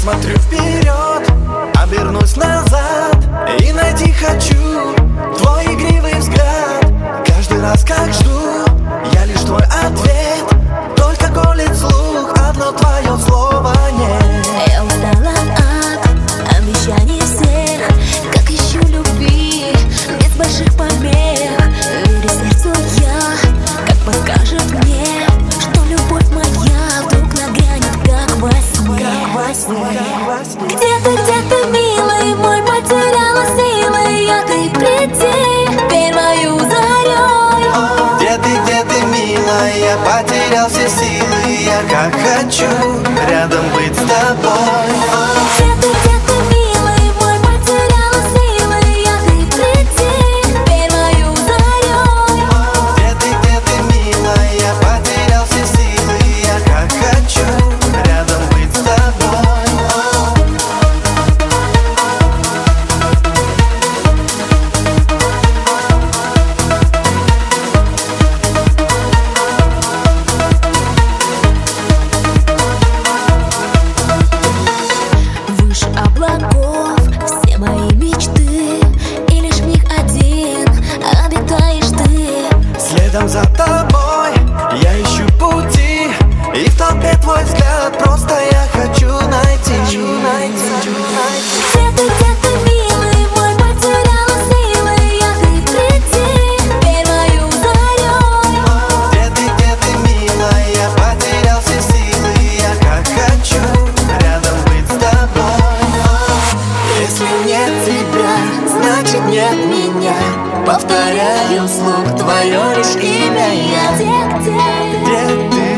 смотрю вперед, обернусь назад и найти хочу твой игривый взгляд. Каждый раз как жду, я лишь твой ответ. Только колет слух, одно твое слово нет. Я устала от обещаний всех, как ищу любви без больших помех. Верю сердцу я, как подскажет мне, что любовь моя вдруг нагрянет, как во сне. Где ты, милый мой, потеряла силы, я ты приди, верь мою зарей. Где ты, милая, я потерял все силы, я как хочу рядом быть с тобой. Где ты, милый мой, потеряла силы, я ты приди, верь мою зарей. Где ты, милая, я потерял все силы, я как хочу рядом быть с тобой. Выше облаков все мои мечты, и лишь в них один обитаешь ты. Следом за тобой я ищу пути, и в толпе твой взгляд просто я хочу найти. Где ты, милый мой, потеряла силы, я ты приди, верь мою зарей. Где ты, милая, я потерял все силы, я как хочу рядом быть с тобой. Если нет тебя, значит нет меня. Повторяю вслух твое лишь имя я. Где Где ты?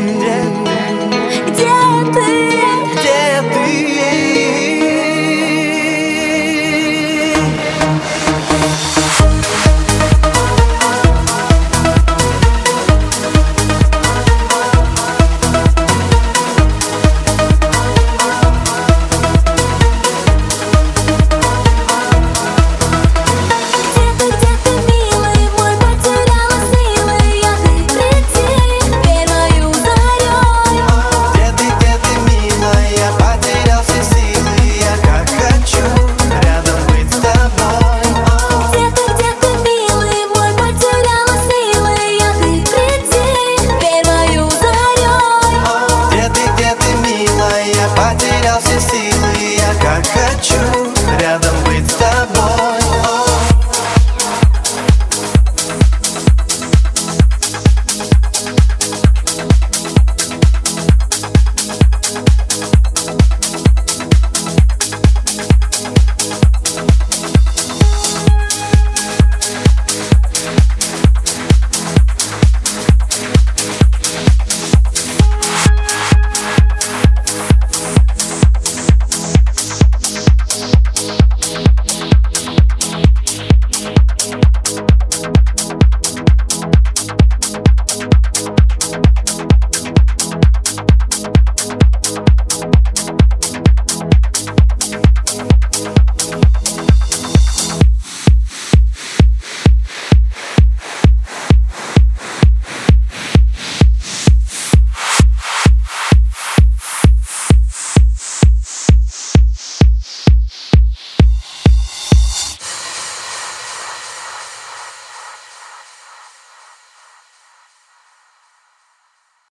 Потерял все силы, я как хочу рядом быть.